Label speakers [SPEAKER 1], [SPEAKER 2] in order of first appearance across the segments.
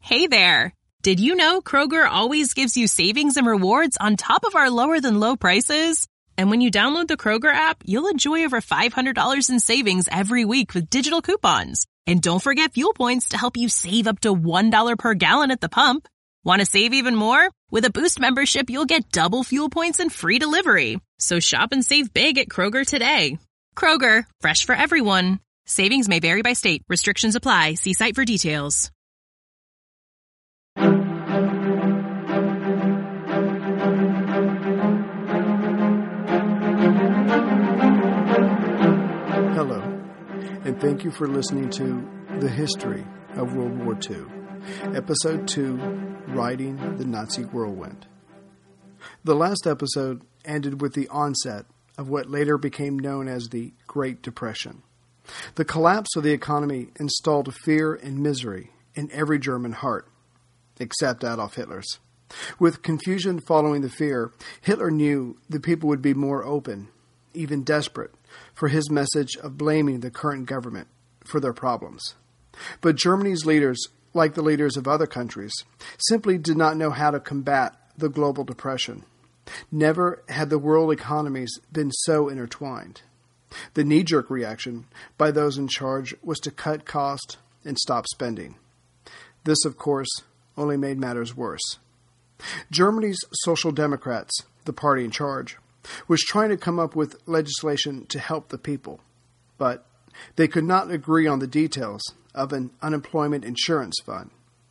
[SPEAKER 1] Hey there! Did you know Kroger always gives you savings and rewards on top of our lower-than-low prices? And when you download the Kroger app, you'll enjoy over $500 in savings every week with digital coupons. And don't forget fuel points to help you save up to $1 per gallon at the pump. Want to save even more? With a Boost membership, you'll get double fuel points and free delivery. So shop and save big at Kroger today. Kroger, fresh for everyone. Savings may vary by state. Restrictions apply. See site for details.
[SPEAKER 2] Hello, and thank you for listening to The History of World War II, Episode 2, Riding the Nazi Whirlwind. The last episode ended with the onset of what later became known as the Great Depression. The collapse of the economy installed fear and misery in every German heart, except Adolf Hitler's. With confusion following the fear, Hitler knew the people would be more open, even desperate, for his message of blaming the current government for their problems. But Germany's leaders, like the leaders of other countries, simply did not know how to combat the global depression. Never had the world economies been so intertwined. The knee-jerk reaction by those in charge was to cut costs and stop spending. This, of course, only made matters worse. Germany's Social Democrats, the party in charge, was trying to come up with legislation to help the people, but they could not agree on the details of an unemployment insurance fund.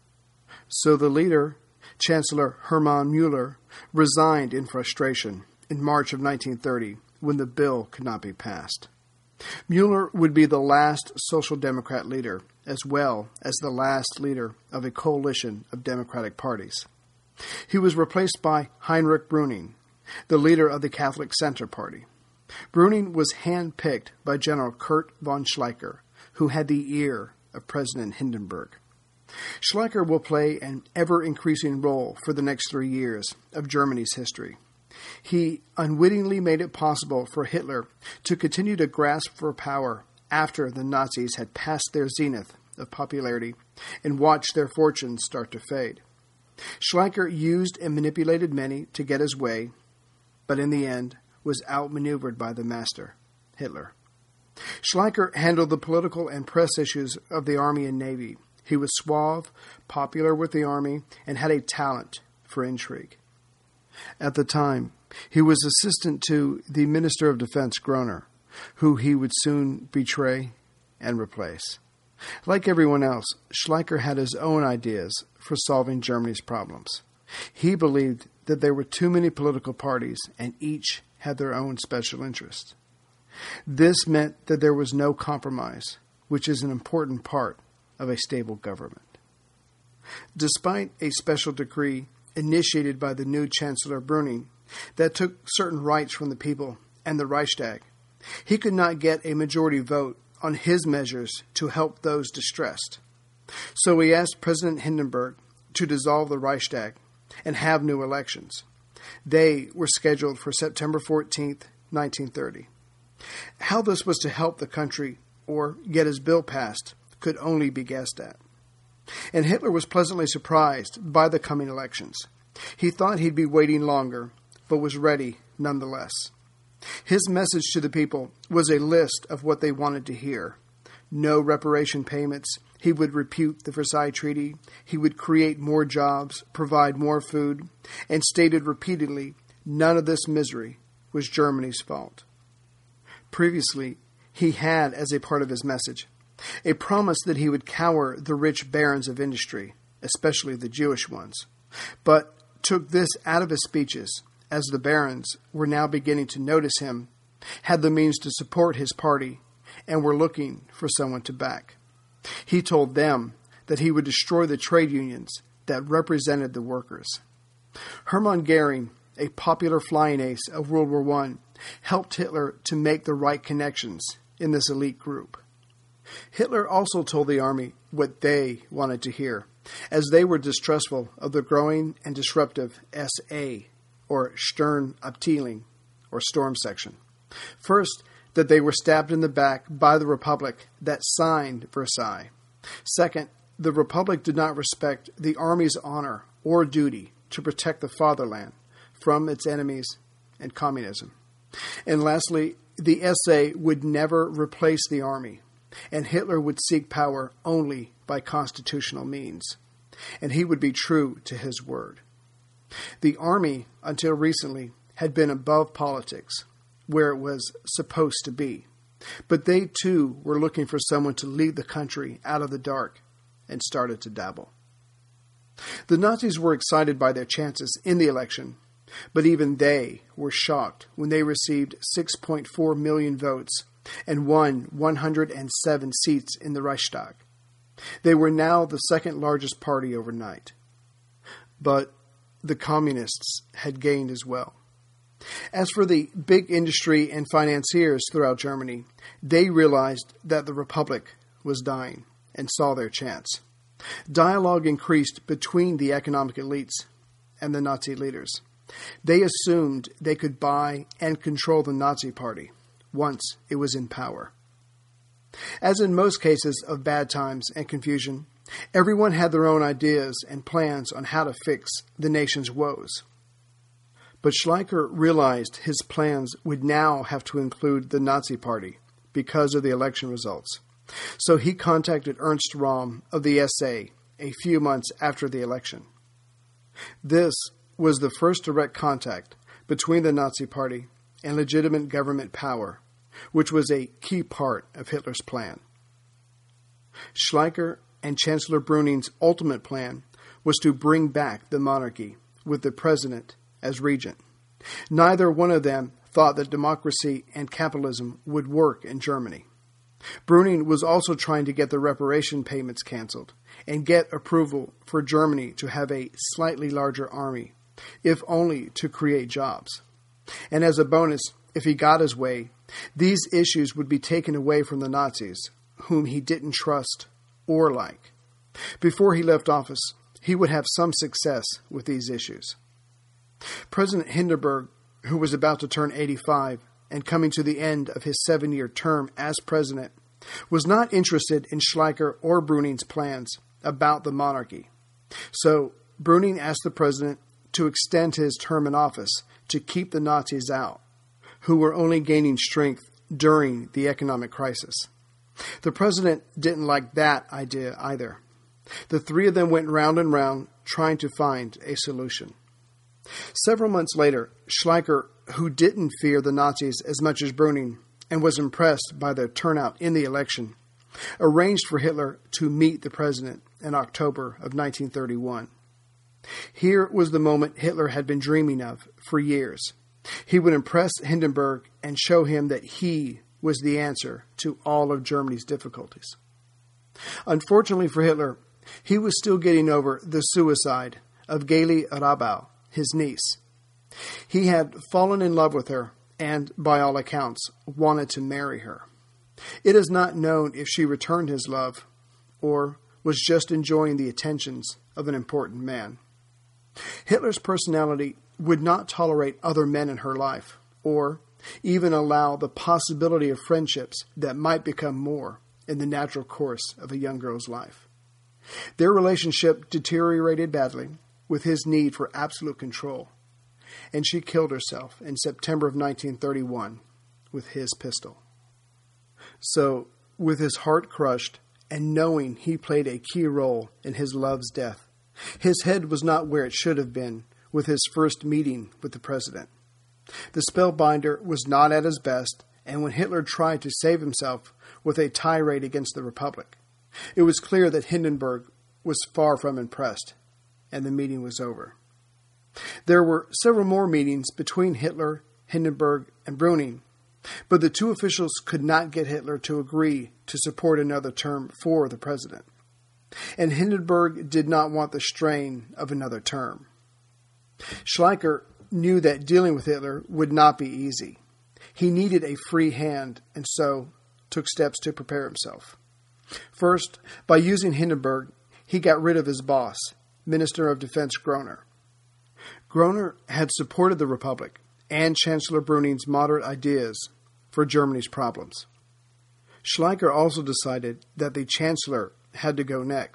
[SPEAKER 2] So the leader, Chancellor Hermann Müller, resigned in frustration in March of 1930 when the bill could not be passed. Müller would be the last Social Democrat leader, as well as the last leader of a coalition of democratic parties. He was replaced by Heinrich Brüning, the leader of the Catholic Center Party. Brüning was hand-picked by General Kurt von Schleicher, who had the ear of President Hindenburg. Schleicher will play an ever-increasing role for the next 3 years of Germany's history. He unwittingly made it possible for Hitler to continue to grasp for power after the Nazis had passed their zenith of popularity and watched their fortunes start to fade. Schleicher used and manipulated many to get his way, but in the end was outmaneuvered by the master, Hitler. Schleicher handled the political and press issues of the Army and Navy. He was suave, popular with the Army, and had a talent for intrigue. At the time, he was assistant to the Minister of Defense, Groener, who he would soon betray and replace. Like everyone else, Schleicher had his own ideas for solving Germany's problems. He believed that there were too many political parties and each had their own special interests. This meant that there was no compromise, which is an important part of a stable government. Despite a special decree initiated by the new Chancellor Brüning that took certain rights from the people and the Reichstag, he could not get a majority vote on his measures to help those distressed. So he asked President Hindenburg to dissolve the Reichstag and have new elections. They were scheduled for September 14th, 1930. How this was to help the country or get his bill passed could only be guessed at. And Hitler was pleasantly surprised by the coming elections. He thought he'd be waiting longer, but was ready nonetheless. His message to the people was a list of what they wanted to hear. No reparation payments. He would repeat the Versailles Treaty. He would create more jobs, provide more food, and stated repeatedly, none of this misery was Germany's fault. Previously, he had, as a part of his message, a promise that he would cower the rich barons of industry, especially the Jewish ones, but took this out of his speeches as the barons were now beginning to notice him, had the means to support his party, and were looking for someone to back. He told them that he would destroy the trade unions that represented the workers. Hermann Goering, a popular flying ace of World War I, helped Hitler to make the right connections in this elite group. Hitler also told the army what they wanted to hear, as they were distrustful of the growing and disruptive SA, or Sturmabteilung, or Storm Section. First, that they were stabbed in the back by the Republic that signed Versailles. Second, the Republic did not respect the Army's honor or duty to protect the fatherland from its enemies and communism. And lastly, the SA would never replace the Army, and Hitler would seek power only by constitutional means, and he would be true to his word. The Army, until recently, had been above politics, where it was supposed to be, but they too were looking for someone to lead the country out of the dark, and started to dabble. The Nazis were excited by their chances in the election, but even they were shocked when they received 6.4 million votes and won 107 seats in the Reichstag. They were now the second largest party overnight. But the communists had gained as well. As for the big industry and financiers throughout Germany, they realized that the Republic was dying and saw their chance. Dialogue increased between the economic elites and the Nazi leaders. They assumed they could buy and control the Nazi Party once it was in power. As in most cases of bad times and confusion, everyone had their own ideas and plans on how to fix the nation's woes. But Schleicher realized his plans would now have to include the Nazi Party because of the election results. So he contacted Ernst Röhm of the SA a few months after the election. This was the first direct contact between the Nazi Party and legitimate government power, which was a key part of Hitler's plan. Schleicher and Chancellor Brüning's ultimate plan was to bring back the monarchy with the president as regent. Neither one of them thought that democracy and capitalism would work in Germany. Brüning was also trying to get the reparation payments canceled and get approval for Germany to have a slightly larger army, if only to create jobs. And as a bonus, if he got his way, these issues would be taken away from the Nazis, whom he didn't trust or like. Before he left office, he would have some success with these issues. President Hindenburg, who was about to turn 85 and coming to the end of his 7-year term as president, was not interested in Schleicher or Brüning's plans about the monarchy. So Brüning asked the president to extend his term in office to keep the Nazis out, who were only gaining strength during the economic crisis. The president didn't like that idea either. The three of them went round and round trying to find a solution. Several months later, Schleicher, who didn't fear the Nazis as much as Brüning and was impressed by their turnout in the election, arranged for Hitler to meet the president in October of 1931. Here was the moment Hitler had been dreaming of for years. He would impress Hindenburg and show him that he was the answer to all of Germany's difficulties. Unfortunately for Hitler, he was still getting over the suicide of Gaily Rabau, his niece. He had fallen in love with her and, by all accounts, wanted to marry her. It is not known if she returned his love or was just enjoying the attentions of an important man. Hitler's personality would not tolerate other men in her life or even allow the possibility of friendships that might become more in the natural course of a young girl's life. Their relationship deteriorated badly with his need for absolute control, and she killed herself in September of 1931 with his pistol. So, with his heart crushed and knowing he played a key role in his love's death, his head was not where it should have been with his first meeting with the president. The spellbinder was not at his best, and when Hitler tried to save himself with a tirade against the Republic, it was clear that Hindenburg was far from impressed, and the meeting was over. There were several more meetings between Hitler, Hindenburg, and Brüning, but the two officials could not get Hitler to agree to support another term for the president. And Hindenburg did not want the strain of another term. Schleicher knew that dealing with Hitler would not be easy. He needed a free hand, and so took steps to prepare himself. First, by using Hindenburg, he got rid of his boss, Minister of Defense Groener. Groener had supported the Republic and Chancellor Brüning's moderate ideas for Germany's problems. Schleicher also decided that the Chancellor had to go next,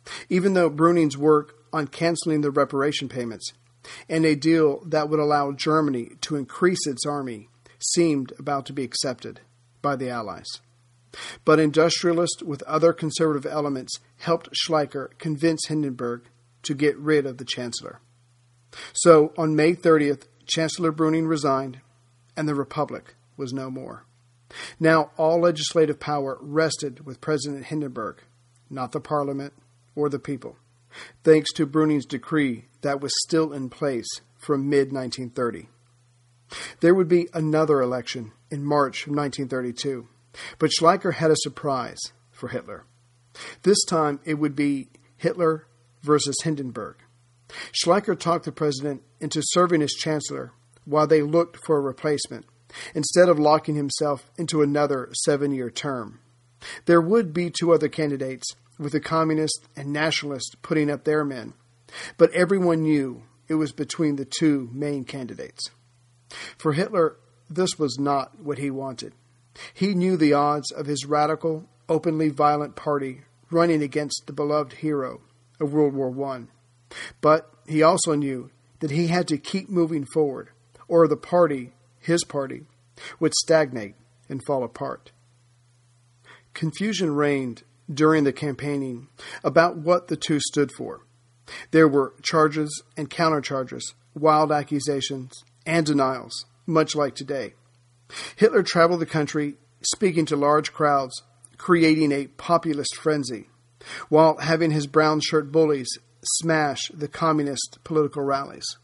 [SPEAKER 2] Even though Brüning's work on canceling the reparation payments and a deal that would allow Germany to increase its army seemed about to be accepted by the Allies. But industrialists with other conservative elements helped Schleicher convince Hindenburg to get rid of the Chancellor. So on May 30th, Chancellor Brüning resigned, and the Republic was no more. Now all legislative power rested with President Hindenburg, not the Parliament or the people, thanks to Brüning's decree that was still in place from mid-1930. There would be another election in March of 1932, but Schleicher had a surprise for Hitler. This time it would be Hitler versus Hindenburg. Schleicher talked the president into serving as chancellor while they looked for a replacement, instead of locking himself into another 7-year term. There would be 2 other candidates, with the communists and nationalists putting up their men, but everyone knew it was between the 2 main candidates. For Hitler, this was not what he wanted. He knew the odds of his radical, openly violent party running against the beloved hero of World War I. But he also knew that he had to keep moving forward, or the party, his party, would stagnate and fall apart. Confusion reigned during the campaigning about what the 2 stood for. There were charges and countercharges, wild accusations, and denials, much like today. Hitler traveled the country, speaking to large crowds, creating a populist frenzy, while having his brown shirt bullies smash the communist political rallies.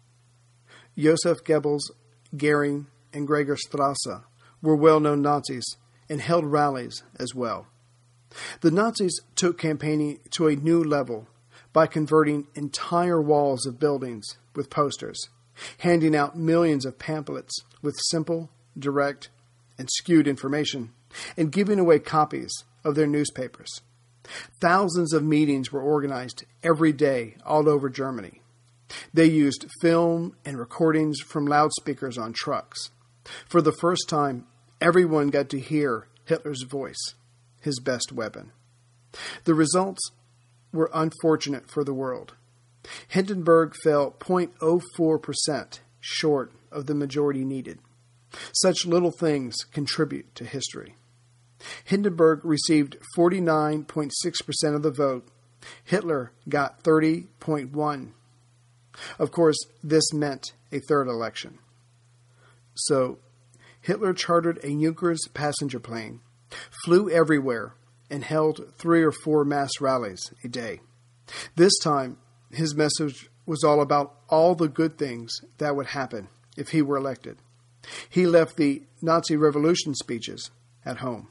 [SPEAKER 2] Joseph Goebbels, Goering, and Gregor Strasser were well-known Nazis and held rallies as well. The Nazis took campaigning to a new level by converting entire walls of buildings with posters, handing out millions of pamphlets with simple, direct, and skewed information, and giving away copies of their newspapers. Thousands of meetings were organized every day all over Germany. They used film and recordings from loudspeakers on trucks. For the first time, everyone got to hear Hitler's voice, his best weapon. The results were unfortunate for the world. Hindenburg fell 0.04% short of the majority needed. Such little things contribute to history. Hindenburg received 49.6% of the vote. Hitler got 30.1%. Of course, this meant a third election. So, Hitler chartered a Junkers passenger plane, flew everywhere, and held 3 or 4 mass rallies a day. This time, his message was all about all the good things that would happen if he were elected. He left the Nazi Revolution speeches at home.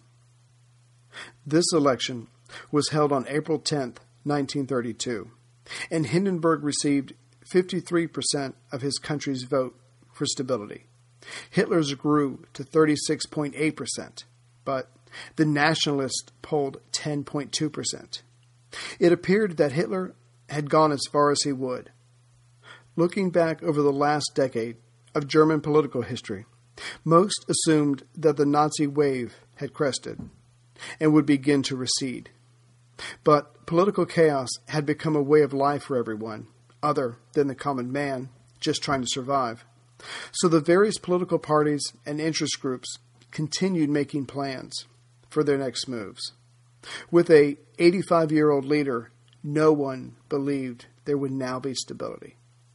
[SPEAKER 2] This election was held on April 10th, 1932, and Hindenburg received 53% of his country's vote for stability. Hitler's grew to 36.8%, but the nationalists polled 10.2%. It appeared that Hitler had gone as far as he would. Looking back over the last decade of German political history, most assumed that the Nazi wave had crested and would begin to recede. But political chaos had become a way of life for everyone, other than the common man just trying to survive. So the various political parties and interest groups continued making plans for their next moves. With a 85-year-old leader, no one believed there would now be stability.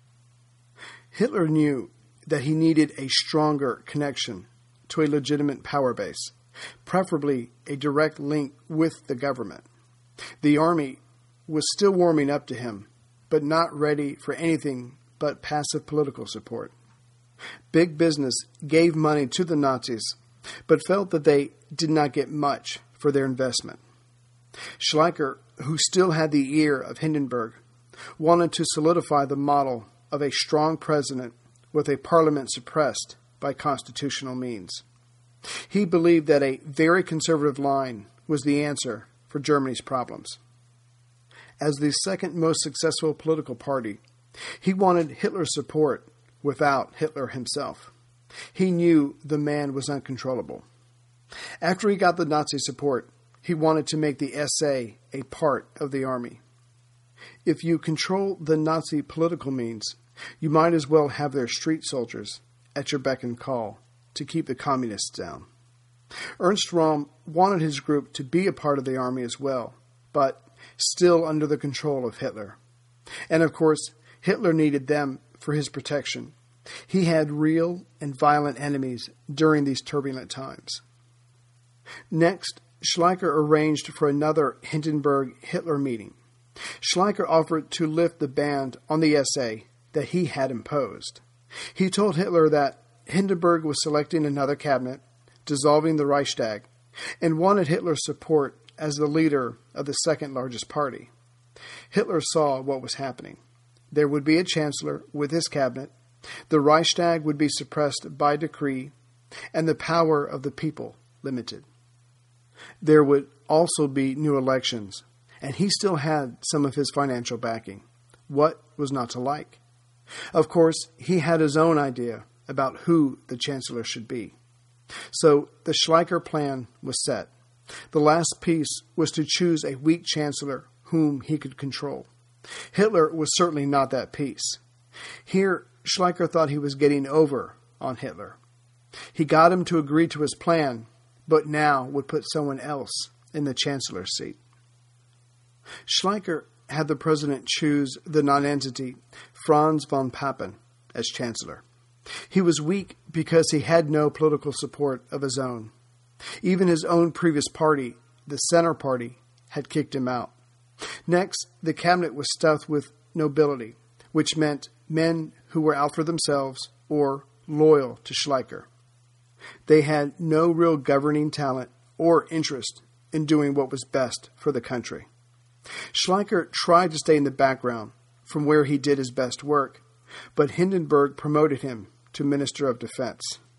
[SPEAKER 2] Hitler knew that he needed a stronger connection to a legitimate power base, preferably a direct link with the government. The army was still warming up to him, but not ready for anything but passive political support. Big business gave money to the Nazis, but felt that they did not get much for their investment. Schleicher, who still had the ear of Hindenburg, wanted to solidify the model of a strong president with a parliament suppressed by constitutional means. He believed that a very conservative line was the answer for Germany's problems. As the second most successful political party, he wanted Hitler's support without Hitler himself. He knew the man was uncontrollable. After he got the Nazi support, he wanted to make the SA a part of the army. If you control the Nazi political means, you might as well have their street soldiers at your beck and call to keep the communists down. Ernst Röhm wanted his group to be a part of the army as well, but still under the control of Hitler. And of course, Hitler needed them for his protection. He had real and violent enemies during these turbulent times. Next, Schleicher arranged for another Hindenburg-Hitler meeting. Schleicher offered to lift the ban on the SA that he had imposed. He told Hitler that Hindenburg was selecting another cabinet, dissolving the Reichstag, and wanted Hitler's support as the leader of the second largest party. Hitler saw what was happening. There would be a chancellor with his cabinet, the Reichstag would be suppressed by decree, and the power of the people limited. There would also be new elections, and he still had some of his financial backing. What was not to like? Of course, he had his own idea about who the chancellor should be. So the Schleicher plan was set. The last piece was to choose a weak chancellor whom he could control. Hitler was certainly not that piece. Here, Schleicher thought he was getting over on Hitler. He got him to agree to his plan, but now would put someone else in the chancellor's seat. Schleicher had the president choose the nonentity Franz von Papen as chancellor. He was weak because he had no political support of his own. Even his own previous party, the Center Party, had kicked him out. Next, the cabinet was stuffed with nobility, which meant men who were out for themselves or loyal to Schleicher. They had no real governing talent or interest in doing what was best for the country. Schleicher tried to stay in the background from where he did his best work, but Hindenburg promoted him to Minister of Defense.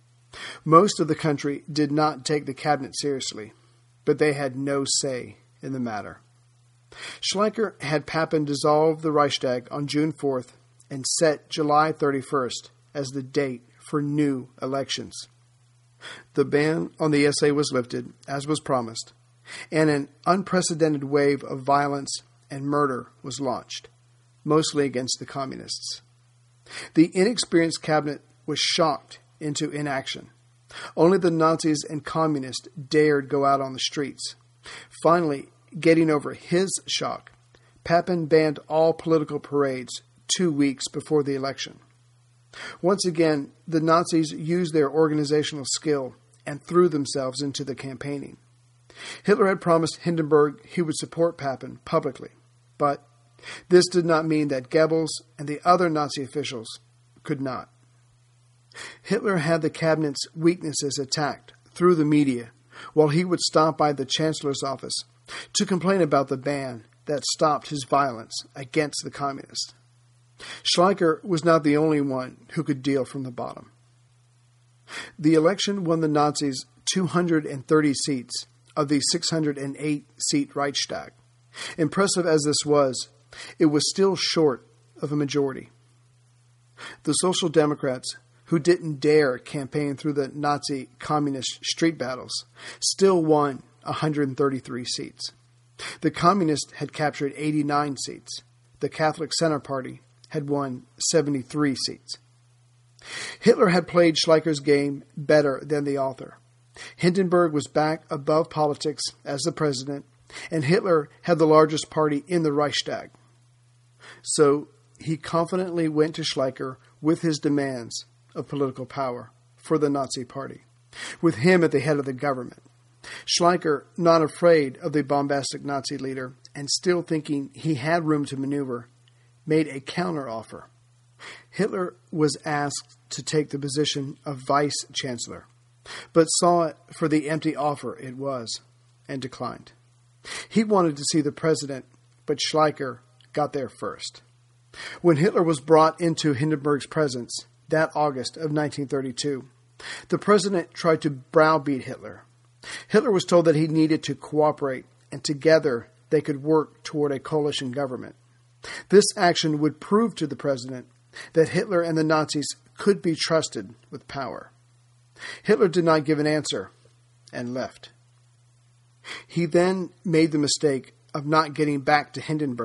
[SPEAKER 2] Most of the country did not take the cabinet seriously, but they had no say in the matter. Schleicher had Papen dissolve the Reichstag on June 4th and set July 31st as the date for new elections. The ban on the SA was lifted, as was promised, and an unprecedented wave of violence and murder was launched, mostly against the communists. The inexperienced cabinet was shocked into inaction. Only the Nazis and communists dared go out on the streets. Finally, getting over his shock, Papen banned all political parades 2 weeks before the election. Once again, the Nazis used their organizational skill and threw themselves into the campaigning. Hitler had promised Hindenburg he would support Papen publicly, but this did not mean that Goebbels and the other Nazi officials could not. Hitler had the cabinet's weaknesses attacked through the media, while he would stop by the Chancellor's office to complain about the ban that stopped his violence against the communists. Schleicher was not the only one who could deal from the bottom. The election won the Nazis 230 seats of the 608-seat Reichstag. Impressive as this was, it was still short of a majority. The Social Democrats, who didn't dare campaign through the Nazi communist street battles, still won 133 seats. The Communists had captured 89 seats. The Catholic Center Party had won 73 seats. Hitler had played Schleicher's game better than the author. Hindenburg was back above politics as the president, and Hitler had the largest party in the Reichstag. So he confidently went to Schleicher with his demands of political power for the Nazi Party, with him at the head of the government. Schleicher, not afraid of the bombastic Nazi leader and still thinking he had room to maneuver, made a counteroffer. Hitler was asked to take the position of vice-chancellor, but saw it for the empty offer it was and declined. He wanted to see the president, but Schleicher got there first. When Hitler was brought into Hindenburg's presence that August of 1932, the president tried to browbeat Hitler. Hitler was told that he needed to cooperate, and together they could work toward a coalition government. This action would prove to the president that Hitler and the Nazis could be trusted with power. Hitler did not give an answer and left. He then made the mistake of not getting back to Hindenburg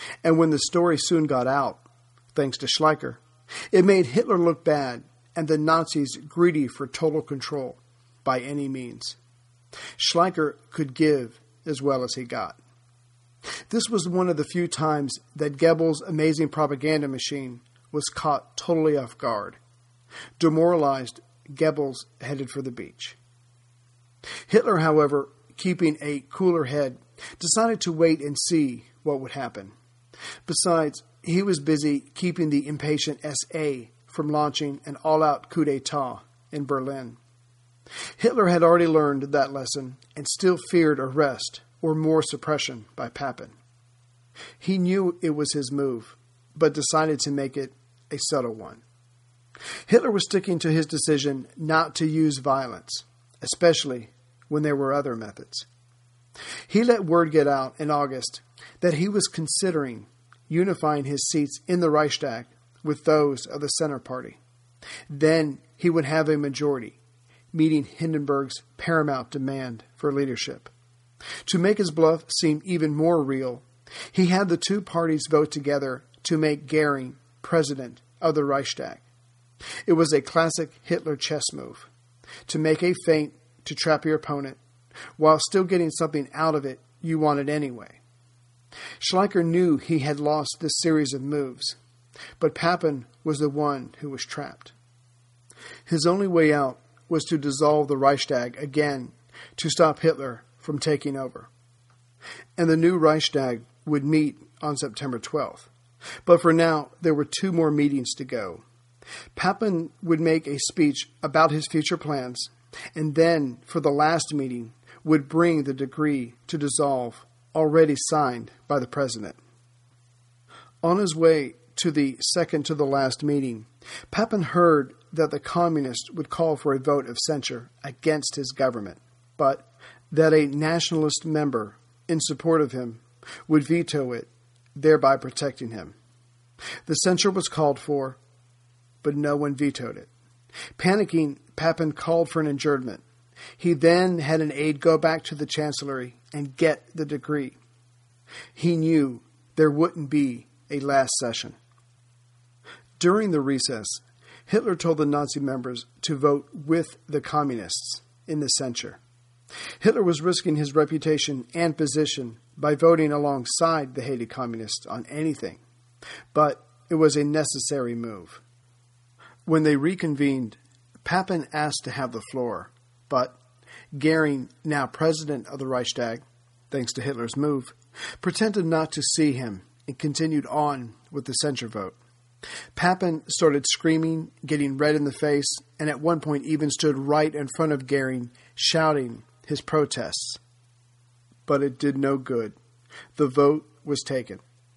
[SPEAKER 2] And when the story soon got out, thanks to Schleicher, it made Hitler look bad and the Nazis greedy for total control by any means. Schleicher could give as well as he got. This was one of the few times that Goebbels' amazing propaganda machine was caught totally off guard. Demoralized, Goebbels headed for the beach. Hitler, however, keeping a cooler head, decided to wait and see what would happen. Besides, he was busy keeping the impatient SA from launching an all-out coup d'etat in Berlin. Hitler had already learned that lesson and still feared arrest or more suppression by Papen. He knew it was his move, but decided to make it a subtle one. Hitler was sticking to his decision not to use violence, especially when there were other methods. He let word get out in August that he was considering unifying his seats in the Reichstag with those of the Center Party. Then he would have a majority, meeting Hindenburg's paramount demand for leadership. To make his bluff seem even more real, he had the two parties vote together to make Goering president of the Reichstag. It was a classic Hitler chess move, to make a feint to trap your opponent, while still getting something out of it you wanted anyway. Schleicher knew he had lost this series of moves, but Papen was the one who was trapped. His only way out was to dissolve the Reichstag again to stop Hitler from taking over. And the new Reichstag would meet on September 12th. But for now, there were two more meetings to go. Papen would make a speech about his future plans, and then, for the last meeting, would bring the decree to dissolve, already signed by the president. On his way to the second-to-the-last meeting, Papen heard that the communists would call for a vote of censure against his government, but that a nationalist member in support of him would veto it, thereby protecting him. The censure was called for, but no one vetoed it. Panicking, Papen called for an adjournment. He then had an aide go back to the chancellery and get the decree. He knew there wouldn't be a last session. During the recess, Hitler told the Nazi members to vote with the communists in the censure. Hitler was risking his reputation and position by voting alongside the hated communists on anything, but it was a necessary move. When they reconvened, Papen asked to have the floor, but Goering, now president of the Reichstag, thanks to Hitler's move, pretended not to see him and continued on with the censure vote. Papen started screaming, getting red in the face, and at one point even stood right in front of Goering, shouting his protests. But it did no good. The vote was taken.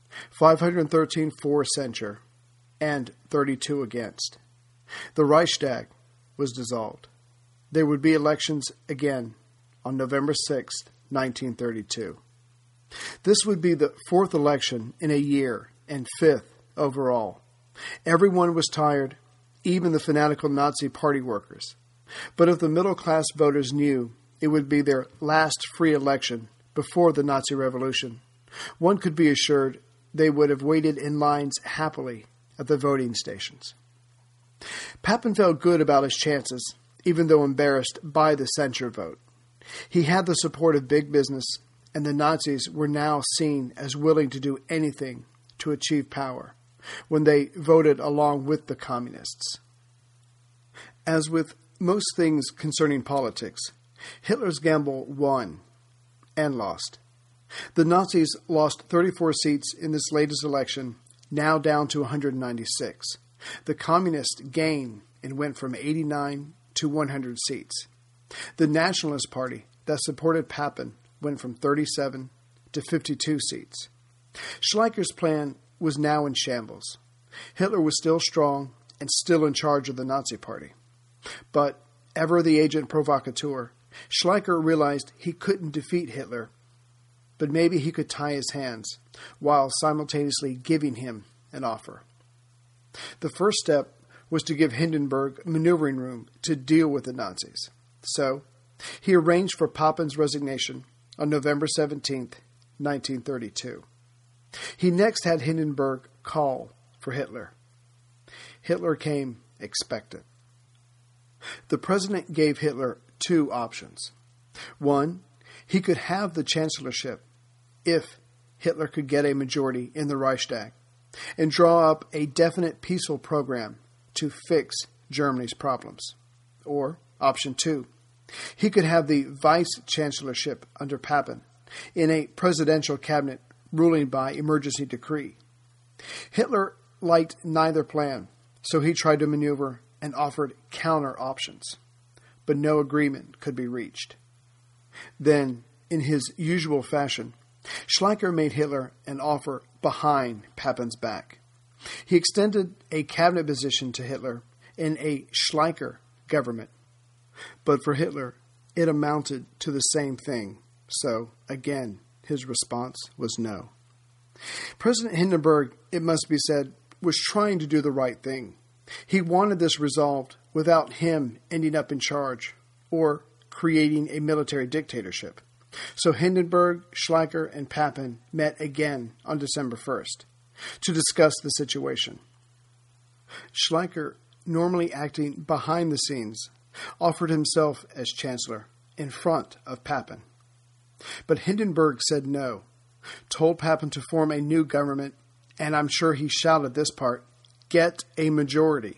[SPEAKER 2] 513 for censure and 32 against. The Reichstag was dissolved. There would be elections again on November 6, 1932. This would be the fourth election in a year and fifth overall. Everyone was tired, even the fanatical Nazi party workers. But if the middle-class voters knew it would be their last free election before the Nazi Revolution, one could be assured they would have waited in lines happily at the voting stations. Papen felt good about his chances, even though embarrassed by the censure vote. He had the support of big business, and the Nazis were now seen as willing to do anything to achieve power when they voted along with the communists. As with most things concerning politics, Hitler's gamble won and lost. The Nazis lost 34 seats in this latest election, now down to 196. The Communists gained and went from 89 to 100 seats. The Nationalist Party that supported Papen went from 37 to 52 seats. Schleicher's plan was now in shambles. Hitler was still strong and still in charge of the Nazi Party. But, ever the agent provocateur, Schleicher realized he couldn't defeat Hitler, but maybe he could tie his hands while simultaneously giving him an offer. The first step was to give Hindenburg maneuvering room to deal with the Nazis. So, he arranged for Papen's resignation on November 17, 1932. He next had Hindenburg call for Hitler. Hitler came expectant. The president gave Hitler two options. One, he could have the chancellorship if Hitler could get a majority in the Reichstag and draw up a definite peaceful program to fix Germany's problems. Or, option two, he could have the vice-chancellorship under Papen in a presidential cabinet ruling by emergency decree. Hitler liked neither plan, so he tried to maneuver and offered counter options, but no agreement could be reached. Then, in his usual fashion, Schleicher made Hitler an offer behind Papen's back. He extended a cabinet position to Hitler in a Schleicher government, but for Hitler, it amounted to the same thing, so, again, his response was no. President Hindenburg, it must be said, was trying to do the right thing. He wanted this resolved without him ending up in charge or creating a military dictatorship. So Hindenburg, Schleicher, and Papen met again on December 1st to discuss the situation. Schleicher, normally acting behind the scenes, offered himself as chancellor in front of Papen. But Hindenburg said no, told Papen to form a new government, and I'm sure he shouted this part, "Get a majority."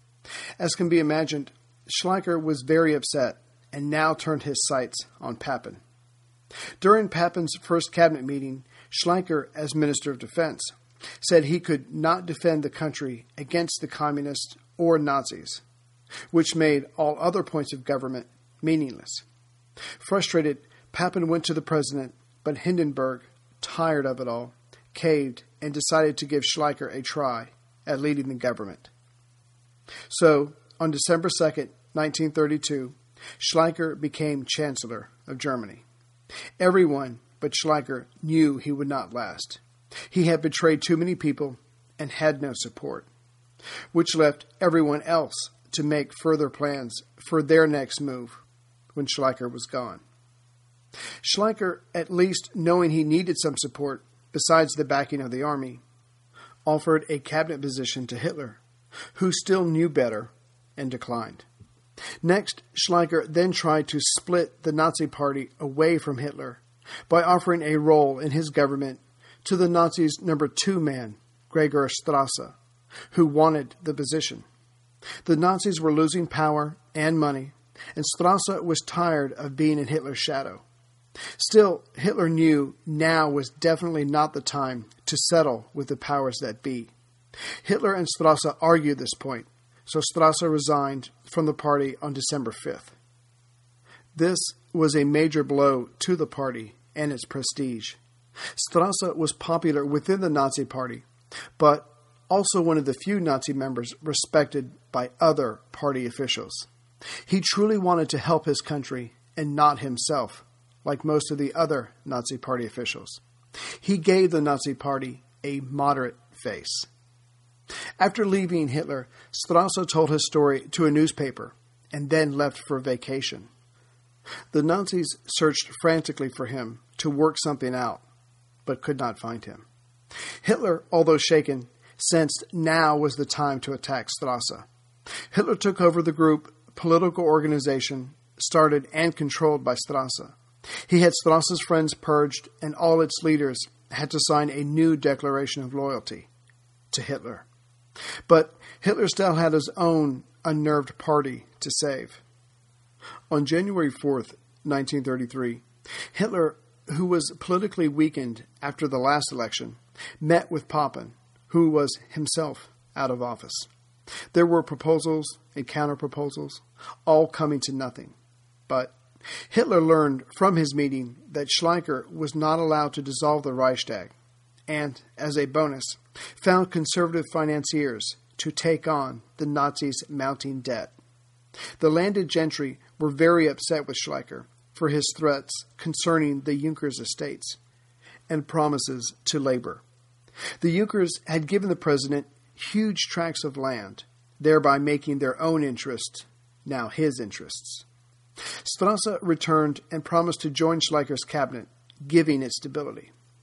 [SPEAKER 2] As can be imagined, Schleicher was very upset and now turned his sights on Papen. During Papen's first cabinet meeting, Schleicher, as Minister of Defense, said he could not defend the country against the communists or Nazis, which made all other points of government meaningless. Frustrated, Papen went to the president, but Hindenburg, tired of it all, caved and decided to give Schleicher a try at leading the government. So, on December 2nd, 1932, Schleicher became Chancellor of Germany. Everyone but Schleicher knew he would not last. He had betrayed too many people and had no support, which left everyone else to make further plans for their next move when Schleicher was gone. Schleicher, at least knowing he needed some support besides the backing of the army, offered a cabinet position to Hitler, who still knew better and declined. Next, Schleicher then tried to split the Nazi Party away from Hitler by offering a role in his government to the Nazis' number 2 man, Gregor Strasser, who wanted the position. The Nazis were losing power and money, and Strasser was tired of being in Hitler's shadow. Still, Hitler knew now was definitely not the time to settle with the powers that be. Hitler and Strasser argued this point, so Strasser resigned from the party on December 5th. This was a major blow to the party and its prestige. Strasser was popular within the Nazi Party, but also one of the few Nazi members respected by other party officials. He truly wanted to help his country and not himself, like most of the other Nazi Party officials. He gave the Nazi Party a moderate face. After leaving Hitler, Strasser told his story to a newspaper and then left for vacation. The Nazis searched frantically for him to work something out, but could not find him. Hitler, although shaken, sensed now was the time to attack Strasser. Hitler took over the group political organization started and controlled by Strasser. He had Strasser's friends purged, and all its leaders had to sign a new declaration of loyalty to Hitler. But Hitler still had his own unnerved party to save. On January 4th, 1933, Hitler, who was politically weakened after the last election, met with Papen, who was himself out of office. There were proposals and counter-proposals, all coming to nothing. But Hitler learned from his meeting that Schleicher was not allowed to dissolve the Reichstag, and, as a bonus, found conservative financiers to take on the Nazis' mounting debt. The landed gentry were very upset with Schleicher for his threats concerning the Junkers estates and promises to labor. The Junkers had given the president huge tracts of land, thereby making their own interests now his interests. Strasser returned and promised to join Schleicher's cabinet, giving it stability.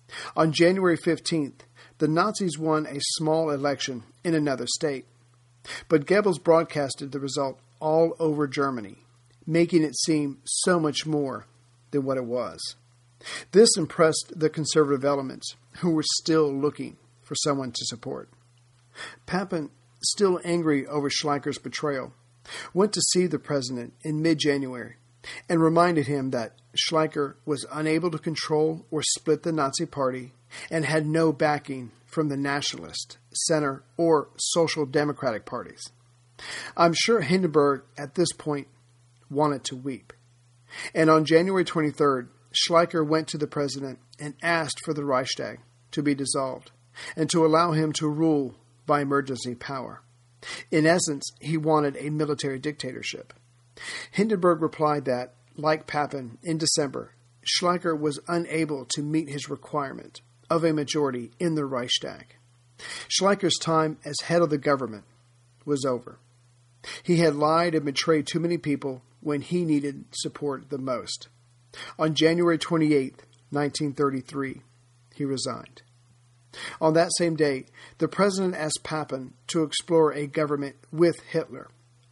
[SPEAKER 2] On January 15th, the Nazis won a small election in another state, but Goebbels broadcasted the result all over Germany, making it seem so much more than what it was. This impressed the conservative elements, who were still looking for someone to support. Papen, still angry over Schleicher's betrayal, went to see the president in mid-January and reminded him that Schleicher was unable to control or split the Nazi Party and had no backing from the Nationalist, Center, or Social Democratic parties. I'm sure Hindenburg at this point wanted to weep. And on January 23rd, Schleicher went to the president and asked for the Reichstag to be dissolved and to allow him to rule by emergency power. In essence, he wanted a military dictatorship. Hindenburg replied that, like Papen in December, Schleicher was unable to meet his requirement of a majority in the Reichstag. Schleicher's time as head of the government was over. He had lied and betrayed too many people when he needed support the most. On January 28, 1933, he resigned. On that same day, the president asked Papen to explore a government with Hitler.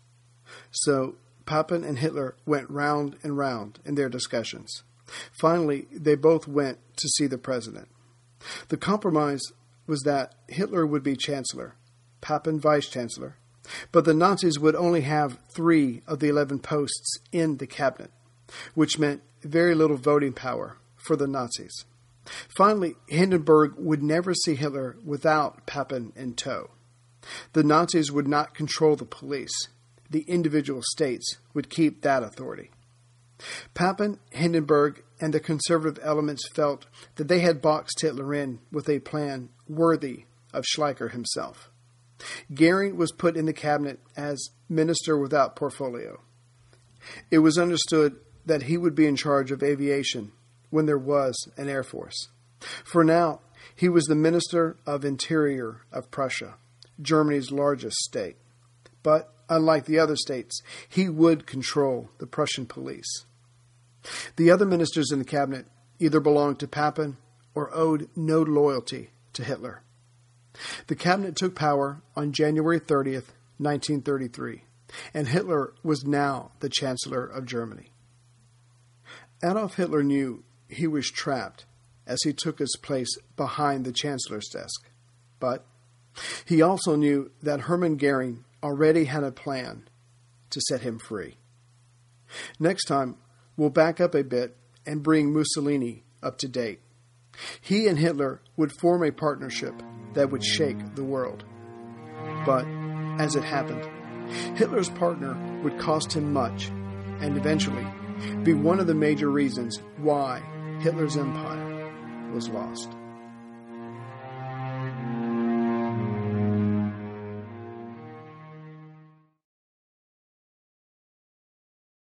[SPEAKER 2] So Papen and Hitler went round and round in their discussions. Finally, they both went to see the president. The compromise was that Hitler would be chancellor, Papen vice-chancellor, but the Nazis would only have 3 of the 11 posts in the cabinet, which meant very little voting power for the Nazis. Finally, Hindenburg would never see Hitler without Papen in tow. The Nazis would not control the police. The individual states would keep that authority. Papen, Hindenburg, and the conservative elements felt that they had boxed Hitler in with a plan worthy of Schleicher himself. Goering was put in the cabinet as minister without portfolio. It was understood that he would be in charge of aviation when there was an air force. For now, he was the Minister of Interior of Prussia, Germany's largest state. But, unlike the other states, he would control the Prussian police. The other ministers in the cabinet either belonged to Papen or owed no loyalty to Hitler. The cabinet took power on January 30th, 1933, and Hitler was now the Chancellor of Germany. Adolf Hitler knew he was trapped as he took his place behind the Chancellor's desk. But he also knew that Hermann Goering already had a plan to set him free. Next time, we'll back up a bit and bring Mussolini up to date. He and Hitler would form a partnership that would shake the world. But, as it happened, Hitler's partner would cost him much and eventually be one of the major reasons why Hitler's empire was lost.